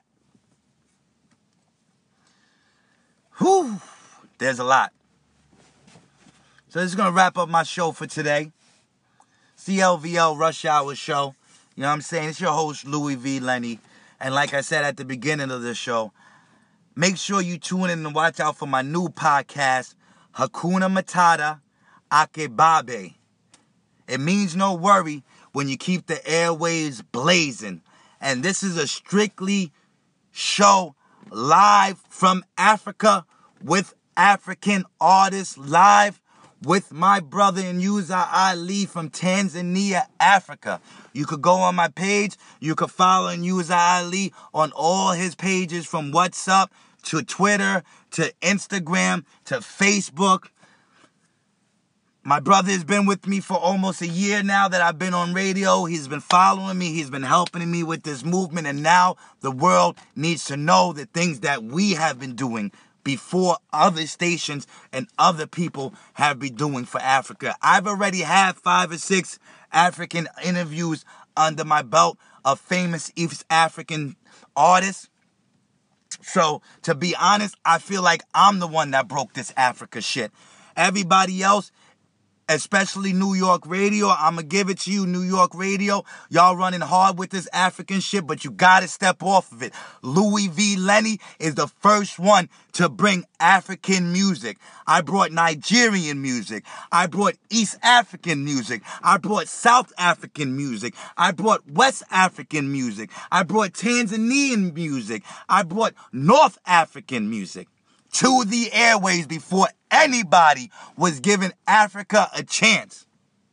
Whew. There's a lot. So this is going to wrap up my show for today. CLVL Rush Hour Show. You know what I'm saying? It's your host, Louis V. Lenny. And like I said at the beginning of the show, make sure you tune in and watch out for my new podcast, Hakuna Matata Akebabe. It means no worry when you keep the airwaves blazing. And this is a strictly show live from Africa with African artists, live with my brother Inyuza Ali from Tanzania, Africa. You could go on my page. You could follow Inyuza Ali on all his pages from WhatsApp to Twitter to Instagram to Facebook. My brother has been with me for almost a year now that I've been on radio. He's been following me. He's been helping me with this movement. And now the world needs to know the things that we have been doing before other stations and other people have been doing for Africa. I've already had 5 or 6 African interviews under my belt of famous East African artists. So, to be honest, I feel like I'm the one that broke this Africa shit. Everybody else, especially New York radio, I'm going to give it to you, New York radio. Y'all running hard with this African shit, but you got to step off of it. Louis V. Lenny is the first one to bring African music. I brought Nigerian music. I brought East African music. I brought South African music. I brought West African music. I brought Tanzanian music. I brought North African music to the airways before anybody was giving Africa a chance.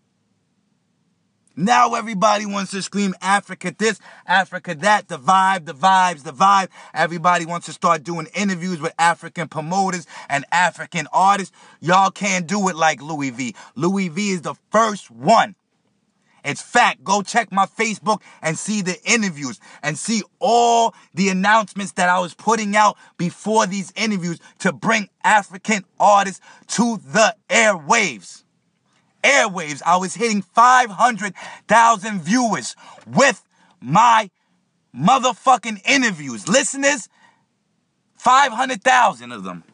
Now everybody wants to scream Africa this, Africa that, the vibe, the vibes, the vibe. Everybody wants to start doing interviews with African promoters and African artists. Y'all can't do it like Louis V. Louis V is the first one. It's fact. Go check my Facebook and see the interviews and see all the announcements that I was putting out before these interviews to bring African artists to the airwaves. Airwaves. I was hitting 500,000 viewers with my motherfucking interviews. Listeners, 500,000 of them.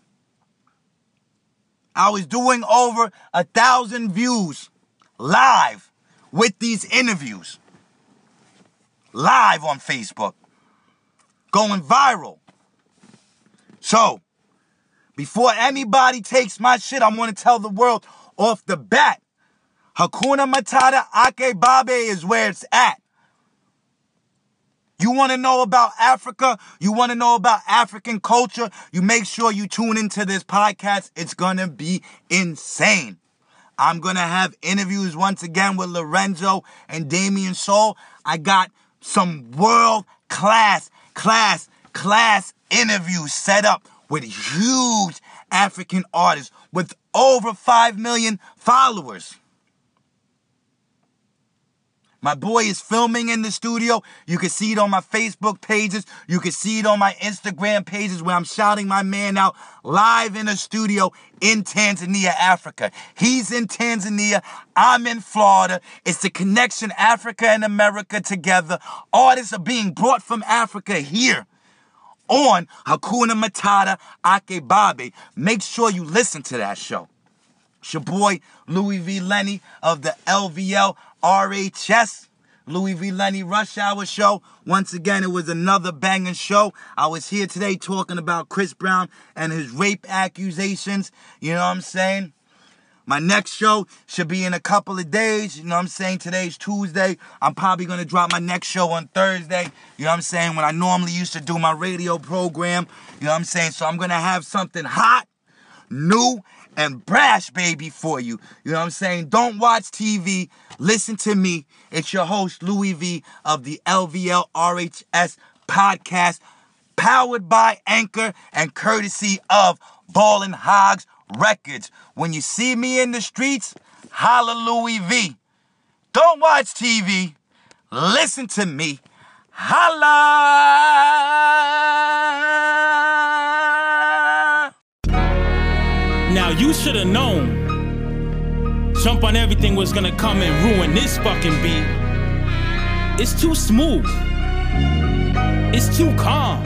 I was doing over 1,000 views live with these interviews. Live on Facebook. Going viral. So, before anybody takes my shit, I want to tell the world off the bat, Hakuna Matata Akebabe is where it's at. You want to know about Africa? You want to know about African culture? You make sure you tune into this podcast. It's going to be insane. I'm going to have interviews once again with Lorenzo and Damien Soul. I got some world-class interviews set up with huge African artists with over 5 million followers. My boy is filming in the studio. You can see it on my Facebook pages. You can see it on my Instagram pages where I'm shouting my man out live in a studio in Tanzania, Africa. He's in Tanzania. I'm in Florida. It's the connection, Africa and America together. Artists are being brought from Africa here on Hakuna Matata Ake Babe. Make sure you listen to that show. It's your boy, Louis V. Lenny of the LVL RHS, Louis V. Lenny Rush Hour Show. Once again, it was another banging show. I was here today talking about Chris Brown and his rape accusations. You know what I'm saying? My next show should be in a couple of days. You know what I'm saying? Today's Tuesday. I'm probably going to drop my next show on Thursday. You know what I'm saying? When I normally used to do my radio program. You know what I'm saying? So I'm going to have something hot, new, and brash, baby, for you. You know what I'm saying? Don't watch TV. Listen to me. It's your host, Louis V. of the LVL RHS podcast, powered by Anchor and courtesy of Ballin' Hogs Records. When you see me in the streets, holla Louis V. Don't watch TV. Listen to me. Holla! Now you should have known Jump on Everything was gonna come and ruin this fucking beat. It's too smooth. It's too calm.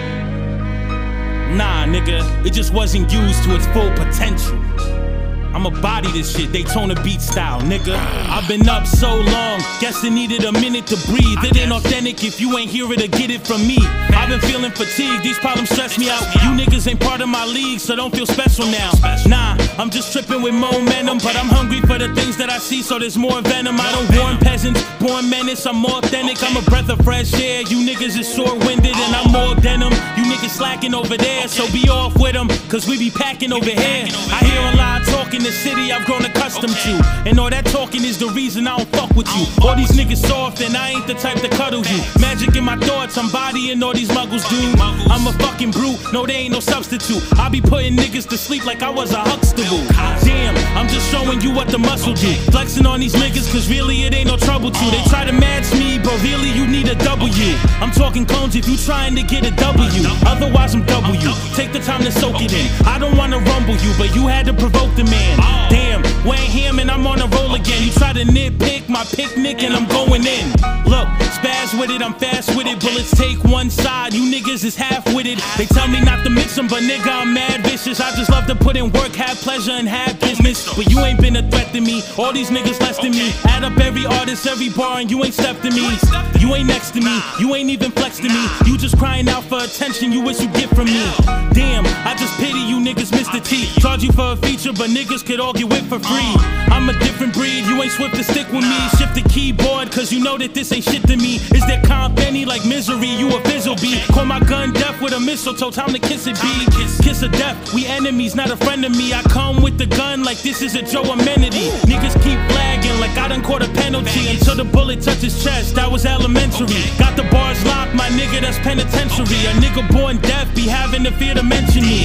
Nah, nigga, it just wasn't used to its full potential. I'ma body this shit, Daytona beat style, nigga. I've been up so long, guess it needed a minute to breathe. It ain't authentic if you ain't hear it or get it from me. I've been feeling fatigued, these problems stress me out. You niggas ain't part of my league, so don't feel special now. Nah, I'm just tripping with momentum, but I'm hungry for the things that I see, so there's more venom. I don't warn peasants, born menace, I'm more authentic. I'm a breath of fresh air, you niggas is short-winded, and I'm more denim. You niggas slacking over there, so be off with them, cause we be packing over here. I hear a lot of talking the city I've grown accustomed to, and all that talking is the reason I don't fuck with you. All these niggas soft and I ain't the type to cuddle you. Magic in my thoughts, I'm bodying all these muggles, dude. I'm a fucking brute, no they ain't no substitute. I be putting niggas to sleep like I was a Huxtable. Damn, I'm just showing you what the muscle do. Flexing on these niggas cause really it ain't no trouble to. They try to match me but really you need a W. I'm talking cones if you trying to get a W. Otherwise I'm W. Take the time to soak it in. I don't wanna rumble you but you had to provoke the man. Damn, Wayne Ham and I'm on a roll again. You try to nitpick my picnic and I'm going in. Look, spaz with it, I'm fast with it. Bullets take one side, you niggas is half-witted. They tell me not to mix them, but nigga, I'm mad vicious. I just love to put in work, have pleasure, and have business. But you ain't been a threat to me, all these niggas less than me. Add up every artist, every bar, and you ain't stepped to me. You ain't next to me, you ain't even flexed to me. You just crying out for attention, you wish you get from me. Damn, I just pity you niggas, Mr. T. Charge you for a feature, but niggas could all get with for free. I'm a different breed, you ain't swift to stick with me. Shift the keyboard, cause you know that this ain't shit to me. Is there comp any like misery? You a visual beat. Call my gun death with a mistletoe, time to kiss it, B. Kiss of death, we enemies, not a friend of me. I come with the gun like this is a Joe amenity. Niggas keep flagging like I done caught a penalty. Until the bullet touched his chest, that was elementary. Got the bars locked, my nigga, that's penitentiary. A nigga born deaf be having the fear to mention me.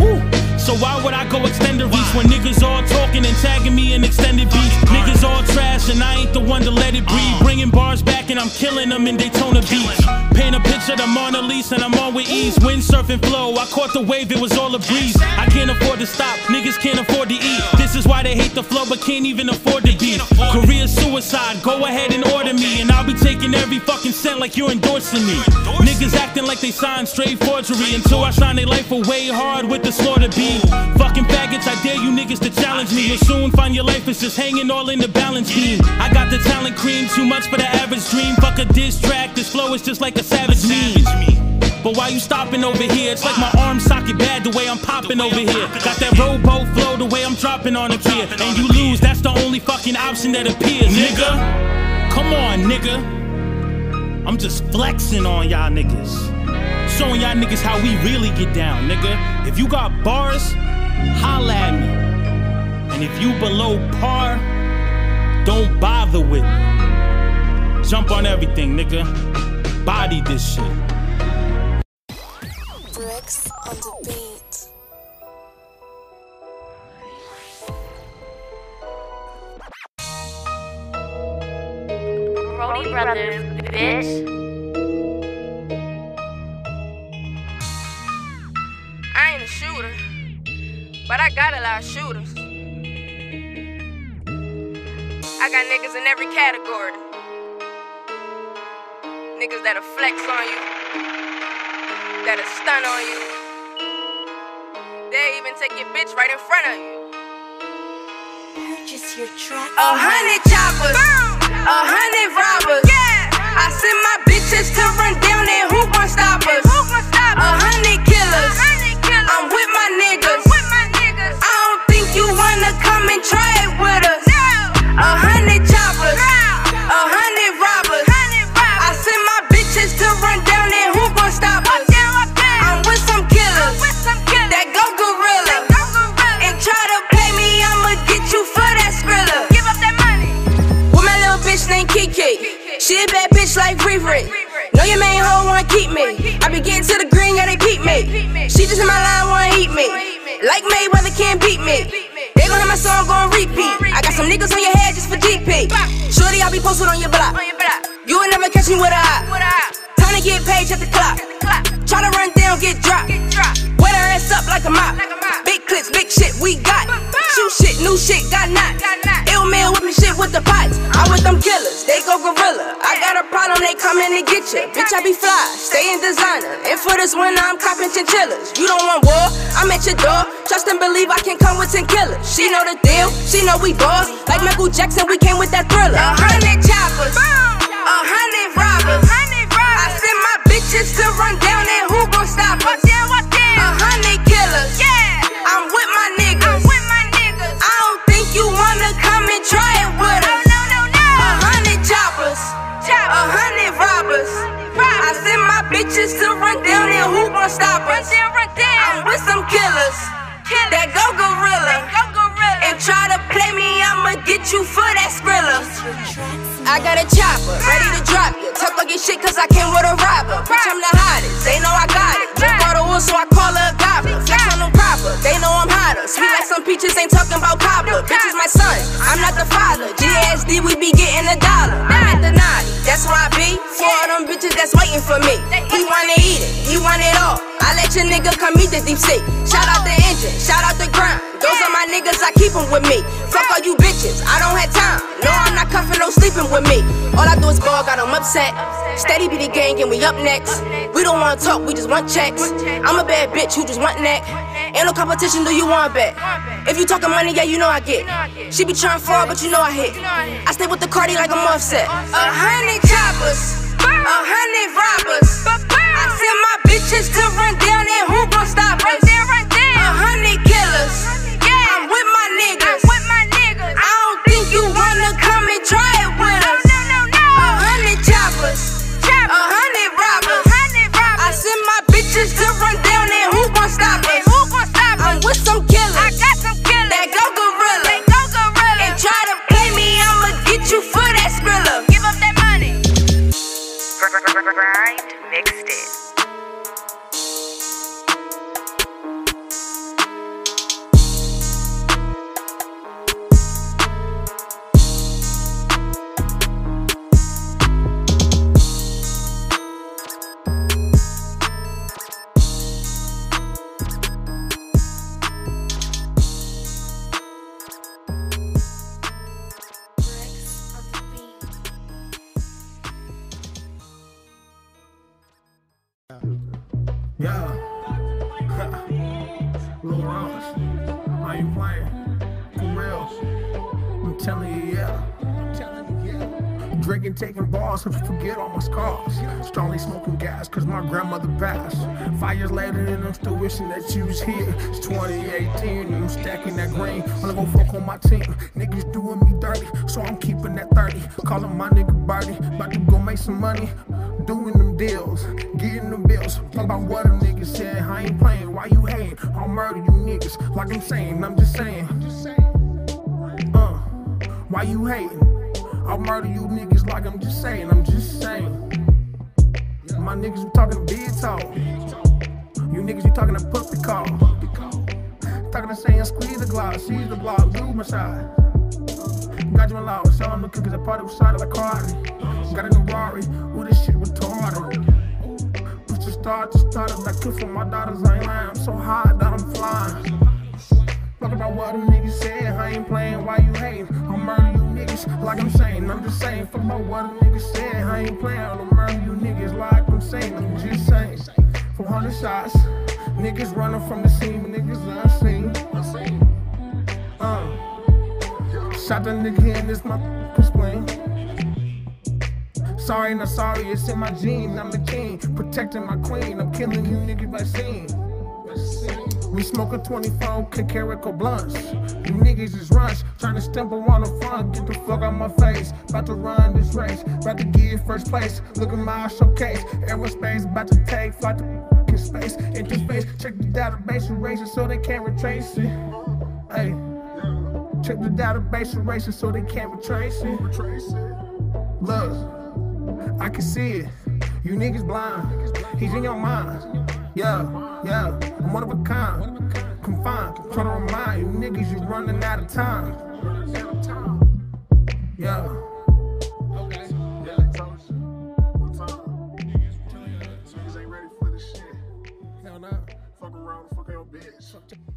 So why would I go extend the reach when niggas all talking and tagging me in extended beats? Niggas all trash and I ain't the one to let it breathe. Bringing bars back and I'm killing them in Daytona Beach. Paint a picture of the Mona Lisa and I'm on with ease. Windsurfing flow, I caught the wave, it was all a breeze. I can't afford to stop, niggas can't afford to eat. This is why they hate the flow but can't even afford to be. Career suicide, go ahead and order me. And I'll be taking every fucking cent like you're endorsing me. Niggas acting like they signed straight forgery. Until I shine their life away hard with the slaughter beat. Fucking faggots, I dare you niggas to challenge me. You'll soon find your life is just hanging all in the balance beam. I got the talent cream, too much for the average dream. Fuck a diss track, this flow is just like a savage meme. But why you stopping over here? It's like my arm socket bad the way I'm popping over here. Got that rowboat flow the way I'm dropping on a pier. And you lose, that's the only fucking option that appears, nigga. Come on, nigga. I'm just flexing on y'all niggas. Showing y'all niggas how we really get down, nigga. If you got bars, holla at me. And if you below par, don't bother with me. Jump on everything, nigga. Body this shit. Bricks on the beat. bitch. I ain't a shooter, but I got a lot of shooters. I got niggas in every category. Niggas that'll flex on you, that'll stun on you. They'll even take your bitch right in front of you. Purchase your track. 100 choppers, 100 robbers. I send my bitches to run down and who gon' stop us? 100 killers, I'm with my niggas. I don't think you wanna come and try it with us. 100 choppers, 100 robbers. I send my bitches to run down and who gon' stop us? I'm with some killers that go gorilla and try to play me. I'ma get you for that Skrilla. Give up that money. With my little bitch named Kiki. She a bad bitch like Riri. Know your main hoe wanna keep me. I be getting to the green, yeah, they peep me. She just in my line, wanna eat me. Like Mayweather can't beat me. They gon' hear my song, gon' repeat. I got some niggas on your head just for GP. Shorty, I'll be posted on your block. You will never catch me with a eye. Time to get paid at the clock. Try to run down, get dropped. Wet her ass up like a mop. Big clips, big shit, we got. Shoot shit, new shit, got knots. Ill meal with me shit with the pots. I'm with them killers, they go gorilla. I got a problem, they coming to get ya. Bitch, I be fly, stay in designer. And for this winter, I'm copping chinchillas. You don't want war, I'm at your door. Trust and believe I can come with 10 killers. She know the deal, she know we boss. Like Michael Jackson, we came with that Thriller. 100 choppers, 100 robbers. I send my bitches to run down and who gon' stop us? 100 killers, I'm with my niggas. I don't think you wanna come and try it with us. 100 choppers, 100 robbers. I send my bitches to run down and who gon' stop us? I'm with some killers that go gorilla and try to play me. I'ma get you for that Skrilla. I got a chopper, ready to drop you. Tough on your shit cause I came with a robber. Bitch, I'm the hottest, they know I got it. Drink all the wood so I call her a gobbler. Flex on them proper, they know I'm hotter. Sweet like some peaches, ain't talking about cobbler. Bitch is my son, I'm not the father. GSD, we be getting $1. I'm at the naughty, that's where I be. 4 of them bitches that's waiting for me. He wanna eat it, he want it all. I let your nigga come eat the deep sea. Shout out the engine, shout out the grind. Those are my niggas, I keep them with me. Fuck all you bitches, I don't have time. No, I'm not cuffing, no sleeping with me. All I do is ball, got them upset. Steady be the gang, and we up next. We don't wanna talk, we just want checks. I'm a bad bitch who just want neck. Ain't no competition, do you want bet? If you talking money, yeah, you know I get. She be trying fall, but you know I hit. I stay with the Cardi like I'm Offset. 100 choppers, 100 robbers. I send my bitches to run down and who gon' stop us? 100 killers, I'm with my niggas. I don't think you wanna come and try it with us. 100 choppers, 100 robbers. I send my bitches to run down and who gon' stop us? I'm with some killers that go gorilla and try to play me. I'ma get you for that Skrilla. Give up that money. Grind mixed it. Yeah. Lil Ross, how you playing? For real. I'm telling you, yeah. Drinking, taking balls, and forget all my scars. Strongly smoking gas, cause my grandmother passed. 5 years later, and I'm still wishing that you was here. It's 2018, and I'm stacking that green. Wanna go fuck on my team. Niggas doing me dirty, so I'm keeping that 30. Calling my nigga Birdie, about to go make some money. Doing them deals, getting them bills. Talk about what a nigga said, I ain't playing. Why you hating? I'll murder you niggas. Like I'm saying, I'm just saying. Why you hating? I'll murder you niggas like I'm just saying, I'm just saying. My niggas, you talking big talk. You niggas, you talking a puppy call. Talking to saying squeeze the gloss, seize the block, do my side. Got you in law, so I'm looking cause the party was started like Cardi. Got a new Rari, ooh, this shit retarded. Push the start to start it like two for my daughters, I ain't lying. I'm so hot that I'm flying. Talk about what them niggas said, I ain't playing, why you hating? I'll murder you niggas like I'm saying, I'm just saying. Fuck about what them niggas said, I ain't playing, I'll murder you niggas like I'm saying, I'm just saying. 400 shots, niggas running from the scene, niggas unseen. Shot the nigga in this motherfucker's spleen. Sorry, not sorry, it's in my genes, I'm the king. Protecting my queen, I'm killing you niggas by scene. We smoking 24 Carrico blunts. You niggas is rush, trying to stumble on the front. Get the fuck out my face. About to run this race, about to get first place. Look at my showcase. Aerospace about to take flight to space. Into space, check the database erasing so they can't retrace it. Hey, check the database erasing so they can't retrace it. Look, I can see it. You niggas blind. He's in your mind. Yeah, I'm one of a kind. Confined, trying to remind you niggas you running out of time. Yeah. Okay. Yeah, I told you. One time. Niggas ain't ready for this shit. Hell no. Fuck around, fuck your bitch.